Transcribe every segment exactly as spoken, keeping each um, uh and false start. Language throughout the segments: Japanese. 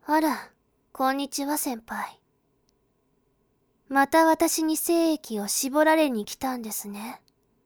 あら、こんにちは先輩。また私に精液を絞られに来たんですね。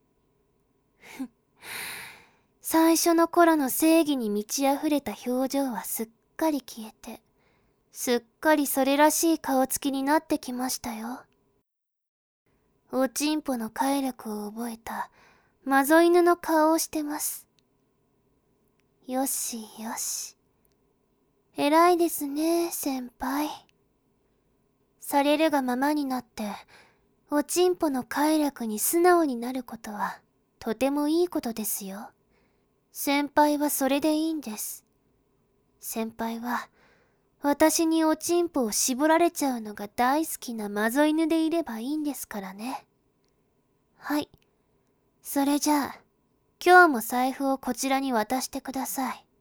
最初の頃の正義に満ち溢れた表情はすっかり消えて、すっかりそれらしい顔つきになってきましたよ。おちんぽの快楽を覚えたマゾ犬の顔をしてます。よしよし。偉いですね、先輩。されるがままになって、おちんぽの快楽に素直になることは、とてもいいことですよ。先輩はそれでいいんです。先輩は、私におちんぽを絞られちゃうのが大好きなマゾ犬でいればいいんですからね。はい。それじゃあ、今日も財布をこちらに渡してください。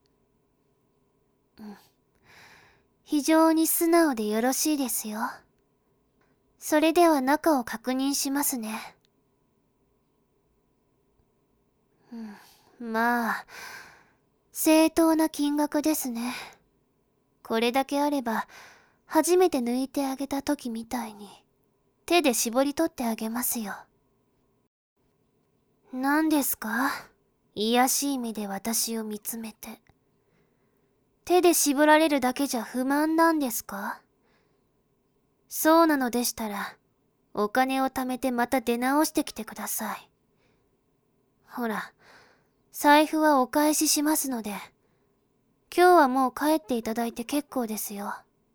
うん。非常に素直でよろしいですよ。それでは中を確認しますね。うん、まあ、正当な金額ですね。これだけあれば、初めて抜いてあげた時みたいに、手で絞り取ってあげますよ。何ですか？卑しい目で私を見つめて。手で絞られるだけじゃ不満なんですか？そうなのでしたら、お金を貯めてまた出直してきてください。ほら、財布はお返ししますので、今日はもう帰っていただいて結構ですよ。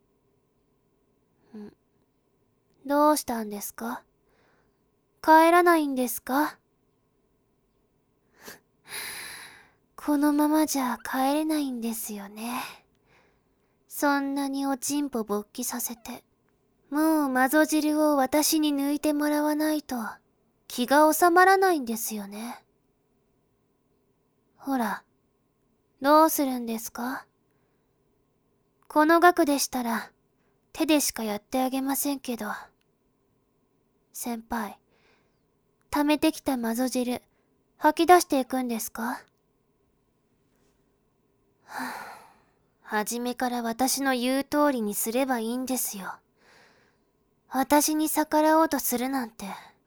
ん、どうしたんですか？帰らないんですか？このままじゃ帰れないんですよね。そんなにおちんぽ勃起させて、もうマゾ汁を私に抜いてもらわないと気が収まらないんですよね。ほら、どうするんですか？この額でしたら手でしかやってあげませんけど。先輩、溜めてきたマゾ汁吐き出していくんですか？はぁ、初めから私の言う通りにすればいいんですよ。私に逆らおうとするなんて。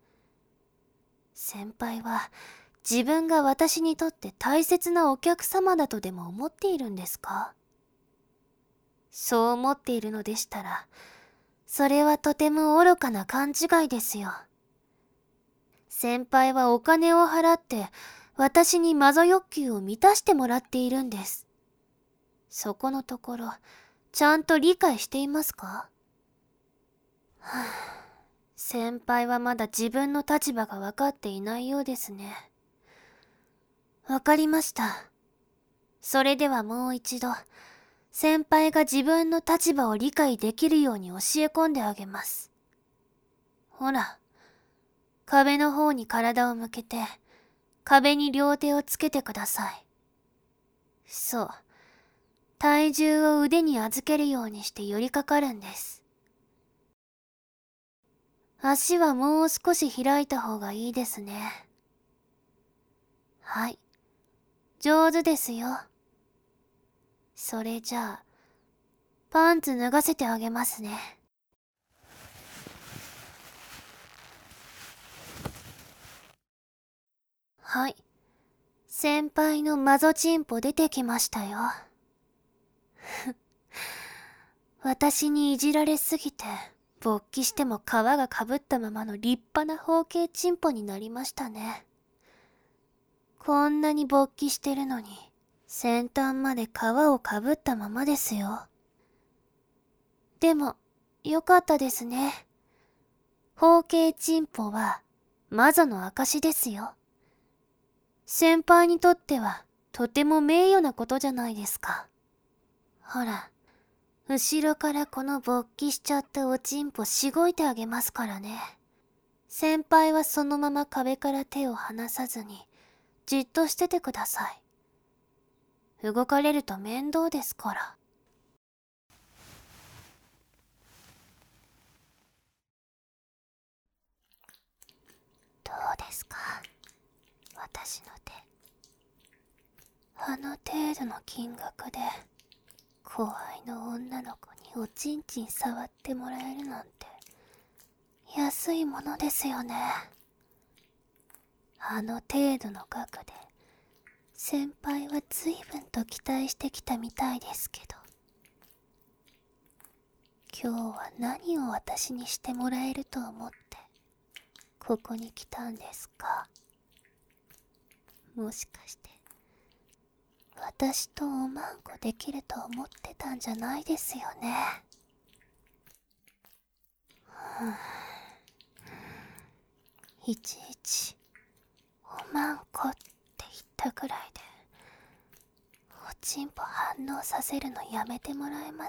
先輩は自分が私にとって大切なお客様だとでも思っているんですか？そう思っているのでしたら、それはとても愚かな勘違いですよ。先輩はお金を払って私にマゾ欲求を満たしてもらっているんです。そこのところ、ちゃんと理解していますか？はぁ、先輩はまだ自分の立場が分かっていないようですね。わかりました。それではもう一度、先輩が自分の立場を理解できるように教え込んであげます。ほら、壁の方に体を向けて、壁に両手をつけてください。そう。体重を腕に預けるようにして寄りかかるんです。足はもう少し開いた方がいいですね。はい。上手ですよ。それじゃあ、パンツ脱がせてあげますね。はい。先輩のマゾチンポ出てきましたよ。私にいじられすぎて、勃起しても皮がかぶったままの立派な包茎チンポになりましたね。こんなに勃起してるのに、先端まで皮をかぶったままですよ。でも、よかったですね。包茎チンポは、魔女の証ですよ。先輩にとっては、とても名誉なことじゃないですか。ほら、後ろからこの勃起しちゃったおちんぽしごいてあげますからね。先輩はそのまま壁から手を離さずに、じっとしててください。動かれると面倒ですから。どうですか？私の手。あの程度の金額で怖いの女の子におちんちん触ってもらえるなんて安いものですよね。あの程度の額で先輩は随分と期待してきたみたいですけど、今日は何を私にしてもらえると思ってここに来たんですか？もしかして私とおまんこできると思ってたんじゃないですよね。いちいちおまんこって言ったくらいでおちんぽ反応させるのやめてもらえます？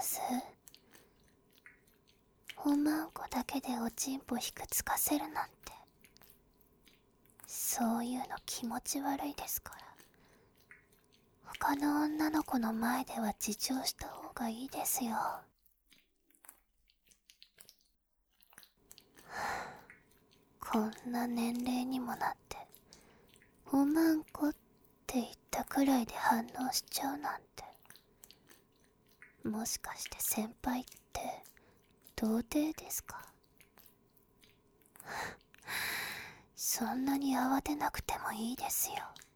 おまんこだけでおちんぽひくつかせるなんて、そういうの気持ち悪いですから、他の女の子の前では自重した方がいいですよ。こんな年齢にもなっておまんこって言ったくらいで反応しちゃうなんて、もしかして先輩って童貞ですか？そんなに慌てなくてもいいですよ。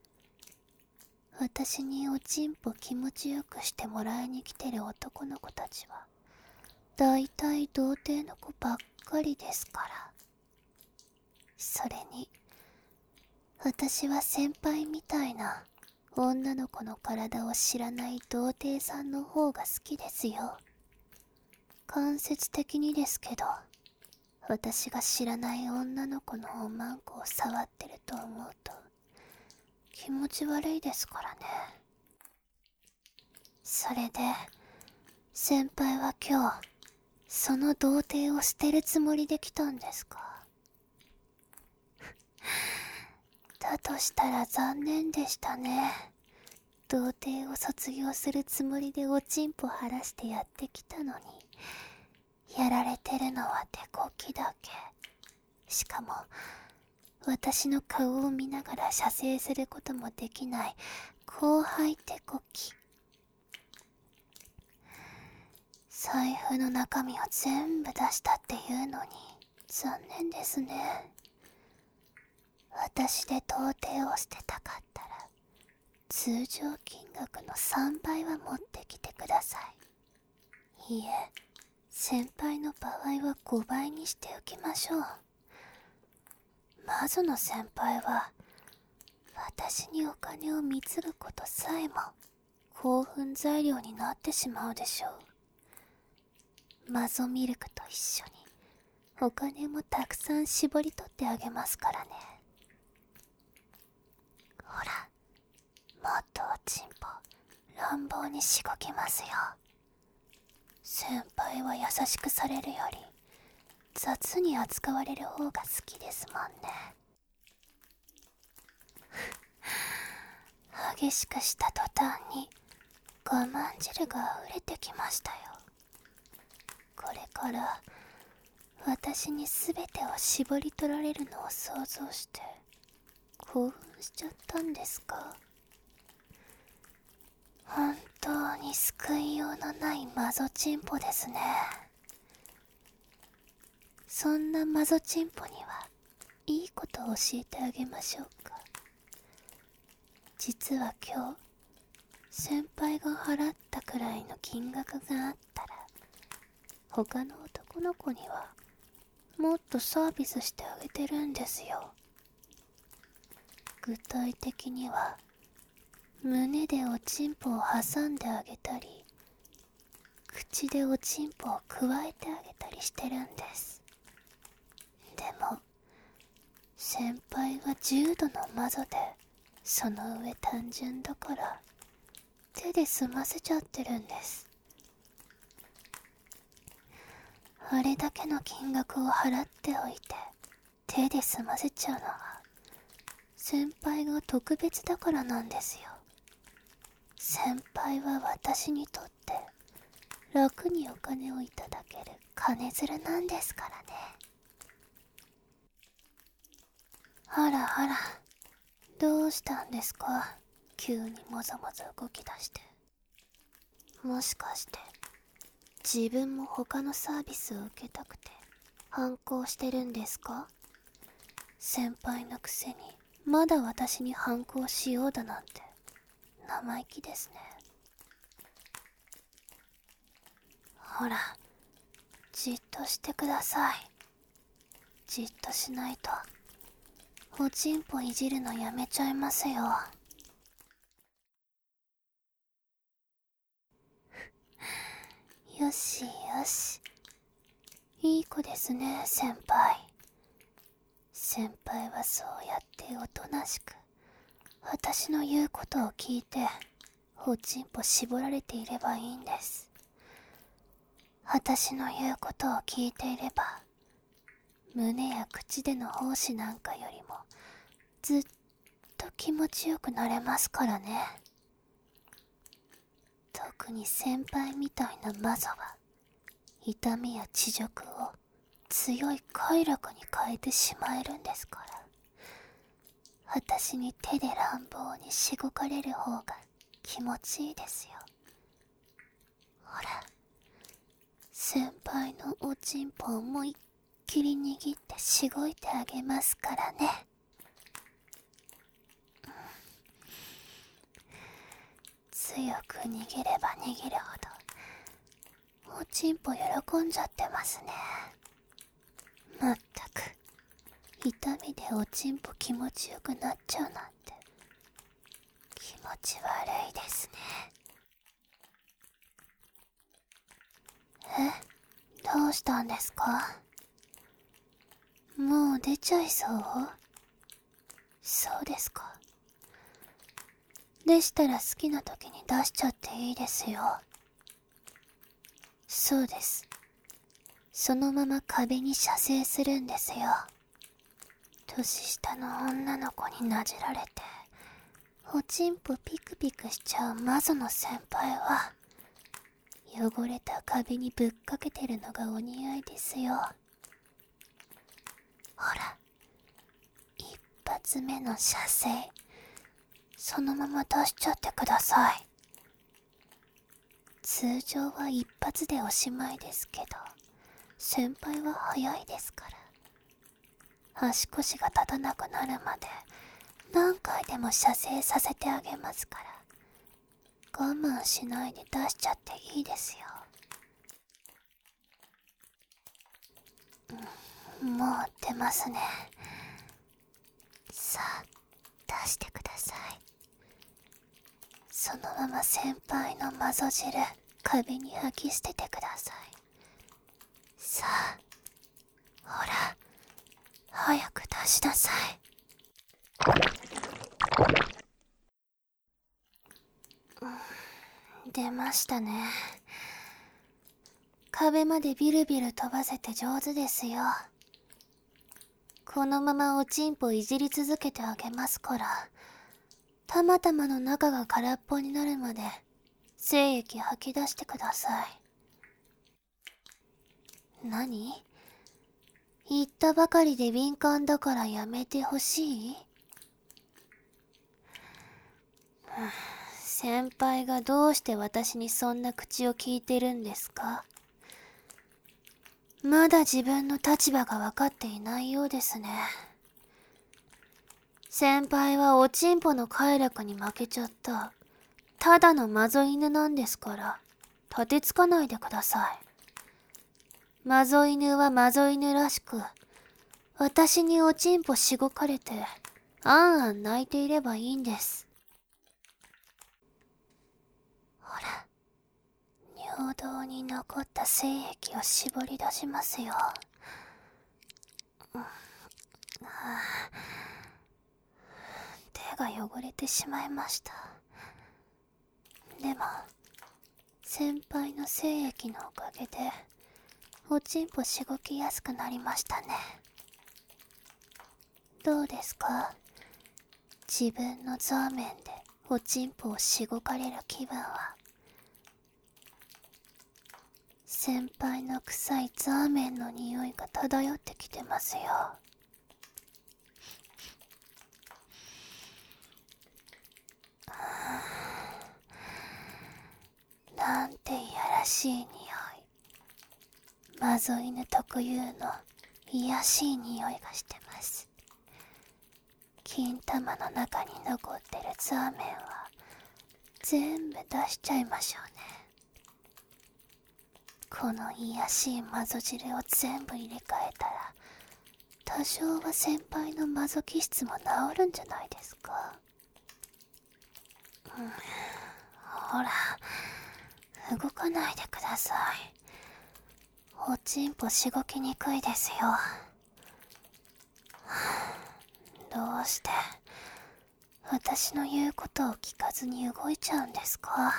私におちんぽ気持ちよくしてもらいに来てる男の子たちはだいたい童貞の子ばっかりですから。それに私は先輩みたいな女の子の体を知らない童貞さんの方が好きですよ。間接的にですけど、私が知らない女の子のおまんこを触ってると思うと気持ち悪いですからね。それで先輩は今日その童貞を捨てるつもりで来たんですか？だとしたら残念でしたね。童貞を卒業するつもりでおちんぽ晴らしてやってきたのに、やられてるのは手こきだけ。しかも私の顔を見ながら射精することもできない後輩手こき。財布の中身を全部出したっていうのに残念ですね。私で童貞を捨てたかったら通常金額のさんばいは持ってきてください。いいえ、先輩の場合はごばいにしておきましょう。マゾの先輩は私にお金を貢ぐことさえも興奮材料になってしまうでしょう。マゾミルクと一緒にお金もたくさん絞り取ってあげますからね。ほら、もっとおちんぽ乱暴にしごきますよ。先輩は優しくされるより雑に扱われる方が好きですもんね。激しくした途端に我慢汁が溢れてきましたよ。これから私に全てを絞り取られるのを想像して興奮しちゃったんですか？本当に救いようのないマゾチンポですね。そんなマゾチンポにはいいことを教えてあげましょうか。実は今日先輩が払ったくらいの金額があったら他の男の子にはもっとサービスしてあげてるんですよ。具体的には胸でおちんぽを挟んであげたり、口でおちんぽをくわえてあげたりしてるんです。でも先輩は重度のマゾで、その上単純だから手で済ませちゃってるんです。あれだけの金額を払っておいて手で済ませちゃうのは先輩が特別だからなんですよ。先輩は私にとって楽にお金をいただける金づるなんですからね。あらあら、どうしたんですか？急にもぞもぞ動き出して。もしかして自分も他のサービスを受けたくて反抗してるんですか？先輩のくせにまだ私に反抗しようだなんて生意気ですね。ほら、じっとしてください。じっとしないとおちんぽいじるのやめちゃいますよ。よしよし、いい子ですね、先輩。先輩はそうやっておとなしく私の言うことを聞いておちんぽ絞られていればいいんです。私の言うことを聞いていれば胸や口での奉仕なんかよりもずっと気持ちよくなれますからね。特に先輩みたいなマゾは痛みや恥辱を強い快楽に変えてしまえるんですから。私に手で乱暴にしごかれる方が気持ちいいですよ。ほら、先輩のおちんぽを思いっきり握ってしごいてあげますからね。強く握れば握るほどおちんぽ喜んじゃってますね。まったく痛みでおちんぽ気持ちよくなっちゃうなんて気持ち悪いですね。え、どうしたんですか？もう出ちゃいそう？そうですか。でしたら好きな時に出しちゃっていいですよ。そうです。そのまま壁に射精するんですよ。年下の女の子になじられておちんぽピクピクしちゃうマゾの先輩は汚れた壁にぶっかけてるのがお似合いですよ。ほら、一発目の射精そのまま出しちゃってください。通常は一発でおしまいですけど先輩は早いですから、足腰が立たなくなるまで何回でも射精させてあげますから、我慢しないで出しちゃっていいですよ。もう出ますね。さあ出してください。そのまま先輩のマゾ汁壁に吐き捨ててください。さあほら早く出しなさい。出ましたね。壁までビルビル飛ばせて上手ですよ。このままおちんぽいじり続けてあげますから、たまたまの中が空っぽになるまで精液吐き出してください。何？言ったばかりで敏感だからやめてほしい？先輩がどうして私にそんな口を聞いてるんですか？まだ自分の立場が分かっていないようですね。先輩はおちんぽの快楽に負けちゃったただのマゾ犬なんですから、立てつかないでください。マゾ犬はマゾ犬らしく、私におちんぽしごかれてあんあん泣いていればいいんです。ほら、尿道に残った精液を絞り出しますよ。手が汚れてしまいました。でも先輩の精液のおかげでおちんぽしごきやすくなりましたね。どうですか？自分のザーメンでおちんぽをしごかれる気分は。先輩の臭いザーメンの匂いが漂ってきてますよ。なんていやらしい匂い。 マゾ犬特有の癒しい匂いがしてます。金玉の中に残ってるザーメンは全部出しちゃいましょうね。この癒しいマゾ汁を全部入れ替えたら、多少は先輩のマゾ気質も治るんじゃないですか。うん、ほら、動かないでください。おちんぽしごきにくいですよ。どうして私の言うことを聞かずに動いちゃうんですか？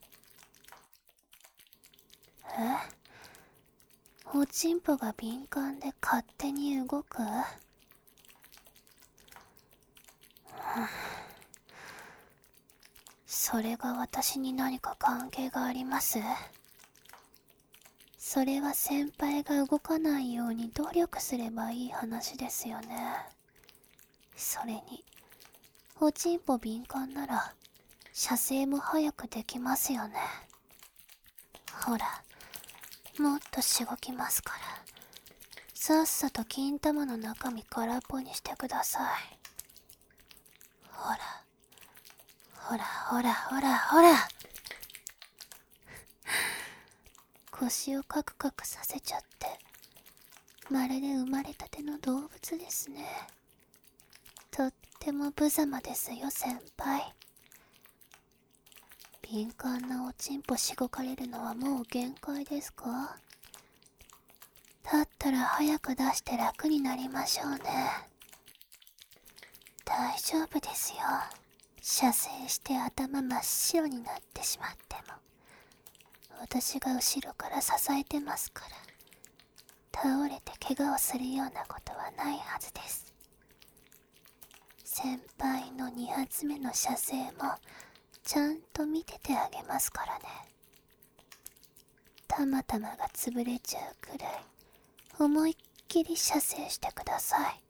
え？おちんぽが敏感で勝手に動く？それが私に何か関係があります？それは先輩が動かないように努力すればいい話ですよね。それにおちんぽ敏感なら射精も早くできますよね。ほら、もっとしごきますから、さっさと金玉の中身空っぽにしてください。ほらほらほらほらほら腰をカクカクさせちゃって、まるで生まれたての動物ですね。とっても無様ですよ、先輩。敏感なおちんぽしごかれるのはもう限界ですか？だったら早く出して楽になりましょうね。大丈夫ですよ。射精して頭真っ白になってしまっても、私が後ろから支えてますから、倒れて怪我をするようなことはないはずです。先輩のに発目の射精もちゃんと見ててあげますからね。たまたまが潰れちゃうくらい思いっきり射精してください。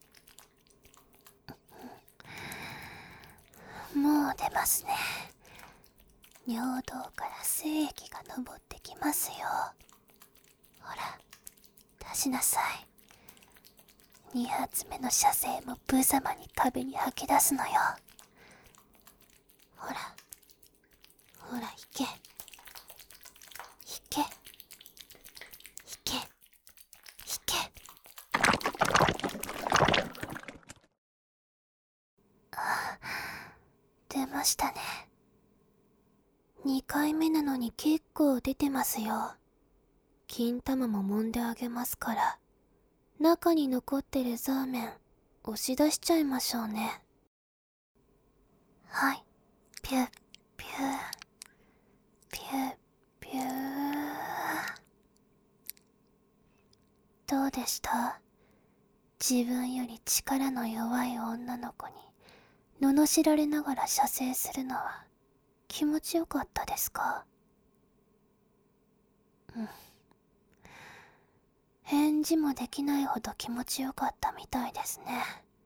もう出ますね。尿道から精液が上ってきますよ。ほら、出しなさい。に発目の射精も無様に壁に吐き出すのよ。ほらほら、引け引け引け引け。あ、出ましたね。にかいめなのに結構出てますよ。金玉も揉んであげますから、中に残ってるザーメン押し出しちゃいましょうね。はい、ピュッピューピュッピュー。どうでした？自分より力の弱い女の子に罵られながら射精するのは気持ちよかったですか？うん。返事もできないほど気持ちよかったみたいですね。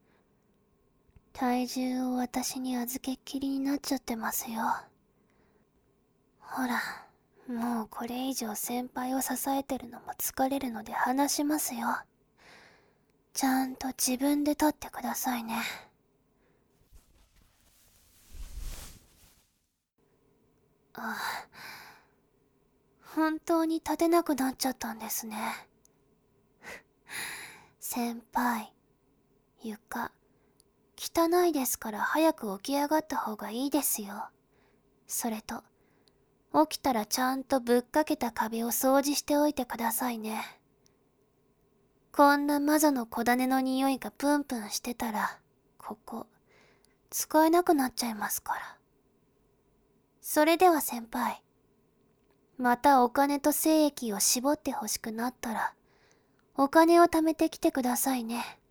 体重を私に預けっきりになっちゃってますよ。ほら、もうこれ以上先輩を支えてるのも疲れるので話しますよ。ちゃんと自分で立ってくださいね。ああ、本当に立てなくなっちゃったんですね。先輩、床汚いですから早く起き上がった方がいいですよ。それと起きたらちゃんとぶっかけた壁を掃除しておいてくださいね。こんな魔女の小種の匂いがプンプンしてたら、ここ使えなくなっちゃいますから。それでは先輩、またお金と精液を絞ってほしくなったら、お金を貯めてきてくださいね。